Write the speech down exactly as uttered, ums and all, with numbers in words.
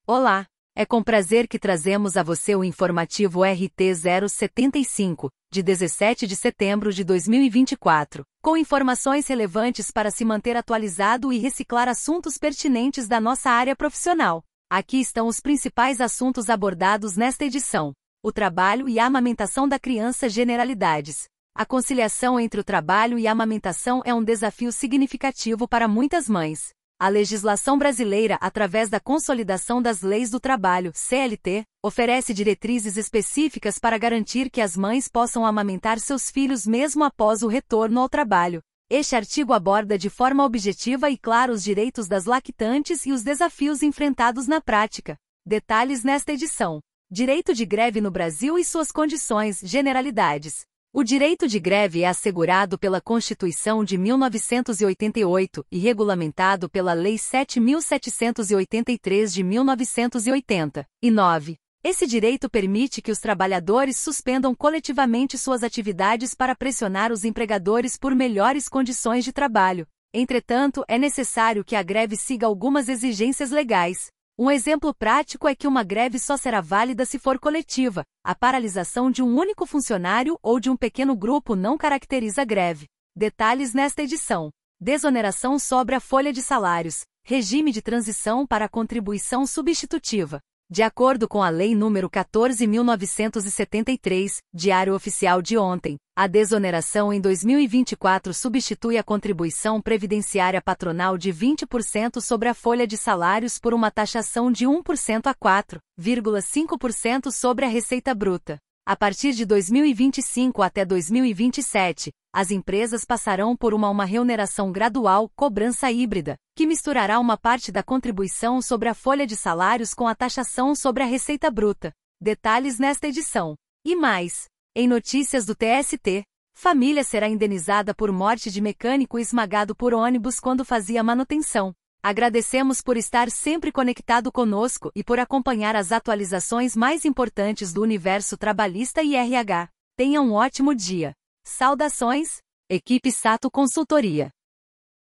Olá! É com prazer que trazemos a você o informativo R T zero setenta e cinco, de dezessete de setembro de dois mil e vinte e quatro, com informações relevantes para se manter atualizado e reciclar assuntos pertinentes da nossa área profissional. Aqui estão os principais assuntos abordados nesta edição: o trabalho e a amamentação da criança, generalidades. A conciliação entre o trabalho e a amamentação é um desafio significativo para muitas mães. A legislação brasileira, através da Consolidação das Leis do Trabalho, C L T, oferece diretrizes específicas para garantir que as mães possam amamentar seus filhos mesmo após o retorno ao trabalho. Este artigo aborda de forma objetiva e clara os direitos das lactantes e os desafios enfrentados na prática. Detalhes nesta edição: direito de greve no Brasil e suas condições, generalidades. O direito de greve é assegurado pela Constituição de mil novecentos e oitenta e oito e regulamentado pela Lei sete mil setecentos e oitenta e três de mil novecentos e oitenta e nove. Esse direito permite que os trabalhadores suspendam coletivamente suas atividades para pressionar os empregadores por melhores condições de trabalho. Entretanto, é necessário que a greve siga algumas exigências legais. Um exemplo prático é que uma greve só será válida se for coletiva. A paralisação de um único funcionário ou de um pequeno grupo não caracteriza greve. Detalhes nesta edição: desoneração sobre a folha de salários, regime de transição para a contribuição substitutiva. De acordo com a Lei número quatorze mil novecentos e setenta e três, Diário Oficial de ontem, a desoneração em dois mil e vinte e quatro substitui a contribuição previdenciária patronal de vinte por cento sobre a folha de salários por uma taxação de um por cento a quatro vírgula cinco por cento sobre a receita bruta. A partir de dois mil e vinte e cinco até dois mil e vinte e sete, as empresas passarão por uma, uma remuneração gradual, cobrança híbrida, que misturará uma parte da contribuição sobre a folha de salários com a taxação sobre a receita bruta. Detalhes nesta edição. E mais: em notícias do T S T, família será indenizada por morte de mecânico esmagado por ônibus quando fazia manutenção. Agradecemos por estar sempre conectado conosco e por acompanhar as atualizações mais importantes do universo trabalhista e R H. Tenha um ótimo dia. Saudações, equipe Sato Consultoria.